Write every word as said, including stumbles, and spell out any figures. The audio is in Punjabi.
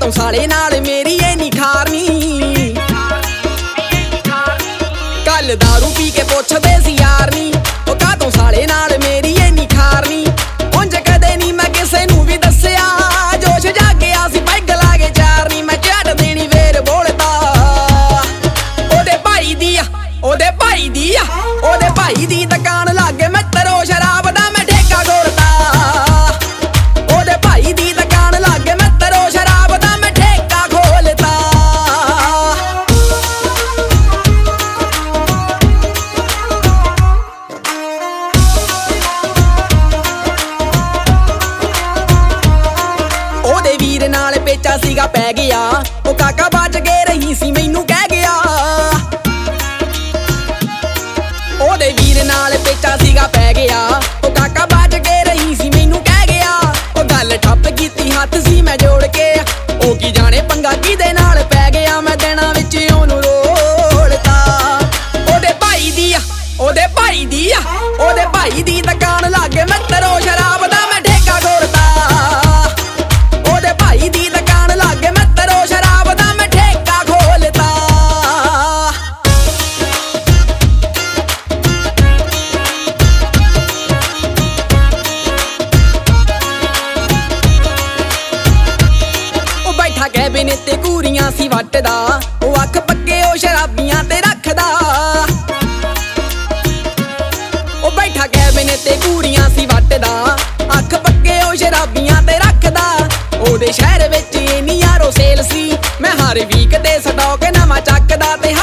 ਕਾਤੋਂ ਸਾਲੇ ਨਾਲ ਮੇਰੀ ਇਹ ਨੀ ਖਾਰਨੀ। ਕੱਲ ਦਾਰੂ ਪੀ ਕੇ ਪੁੱਛਦੇ ਸੀ ਯਾਰ ਨੀ, ਉਹ ਕਾਤੋਂ ਸਾਲੇ ਨਾਲ ਮੇਰੀ ਇਹ ਨੀ ਖਾਰਨੀ। ਉਂਝ ਕਦੇ ਨੀ ਮੈਂ ਕਿਸੇ ਨੂੰ ਵੀ ਦੱਸਿਆ, ਜੋਸ਼ ਜਾਗਿਆ ਸੀ ਪੈਗ ਲਾ ਕੇ ਚਾਰਨੀ। ਮੈਂ ਝੱਟ ਦੇਣੀ ਵੇਰ ਬੋਲਦਾ ਉਹਦੇ ਭਾਈ ਦੀ ਆ, ਉਹਦੇ ਭਾਈ ਦੀ ਆ, ਉਹਦੇ ਭਾਈ ਦੀ ਦੁਕਾਨ ਲਾਗੇ ਮਿੱਤਰੋ ਸ਼ਰਾਬ ਦਾ ਮੈਂ ਠੇਕਾ ਖੋਲਦਾ। ਉਹਦੇ ਭਾਈ ਦੀ ਦੁਕਾਨ ਲਾਗੇ ਮਿੱਤਰੋ ਸ਼ਰਾਬ ਦਾ ਮੈਂ ਠੇਕਾ ਖੋਲਦਾ। ਉਹਦੇ ਵੀਰ ਨਾਲ ਪੇਚਾ ਸੀਗਾ ਪੈ ਗਿਆ, ਉਹ ਕਾਕਾ ਬਚ ਕੇ ਰਹੀ ਸੀ ਮੈਨੂੰ ਕਹਿ ਗਿਆ। ਉਹਦੇ ਵੀਰ ਨਾਲ ਪੇਚਾ ਸੀਗਾ ਪੈ ਗਿਆ, ਉਹ ਕਾਕਾ ਬਚ ਕੇ ਰਹੀ ਸੀ ਮੈਨੂੰ ਕਹਿ ਗਿਆ। ਉਹ ਗੱਲ ਠੱਪ ਕੀਤੀ ਹੱਥ ਸੀ ਮੈਂ ਜੋੜ ਕੇ, ਉਹ ਕੀ ਜਾਣੇ ਪੰਗਾ ਕਿਹਦੇ ਨਾਲ ਪੈ ਗਿਆ। ਮੈਂ ਦਿਨਾਂ ਵਿੱਚ ਉਹਨੂੰ ਰੋਲਤਾ। ਉਹਦੇ ਭਾਈ ਦੀ ਆ, ਉਹਦੇ ਭਾਈ ਦੀ ਆ, ਉਹਦੇ ਭਾਈ ਦੀ ਦੁਕਾਨ ਲਾਗੇ ਮਿੱਤਰੋ ਸ਼ਰਾਬ ਦਾ ਮੈਂ ਠੇਕਾ ਖੋਲਦਾ। ਉਹਦੇ ਭਾਈ ਦੀ ਦੁਕਾਨ ਲਾਗੇ ਮਿੱਤਰੋ ਸ਼ਰਾਬ ਦਾ ਮੈਂ ਠੇਕਾ ਖੋਲਦਾ। ਉਹ ਬੈਠਾ ਕੈਬਿਨ ਤੇ ਕੂਰੀਆਂ ਸੀ ਵੱਟਦਾ, ਉਹ ਅੱਖ ਪੱਕੇ ਉਹ ਸ਼ਰਾਬੀਆਂ ਤੇ ਰੱਖਦਾ। ਉਹ ਬੈਠਾ ਕੈਬਿਨ ਤੇ ਕੂਰੀਆਂ ਸੀ ਵੱਟਦਾ, ਅੱਖ ਪੱਕੇ ਉਹ ਸ਼ਰਾਬੀਆਂ ਤੇ ਰੱਖਦਾ। ਉਹਦੇ ਸ਼ਹਿਰ ਵਿੱਚ ਇੰਨੀ ਯਾਰੋ ਸੇਲ ਸੀ, ਮੈਂ ਹਰ ਵੀਕ ਤੇ ਸਟਾਕ ਨਵਾਂ ਚੱਕਦਾ ਤੇ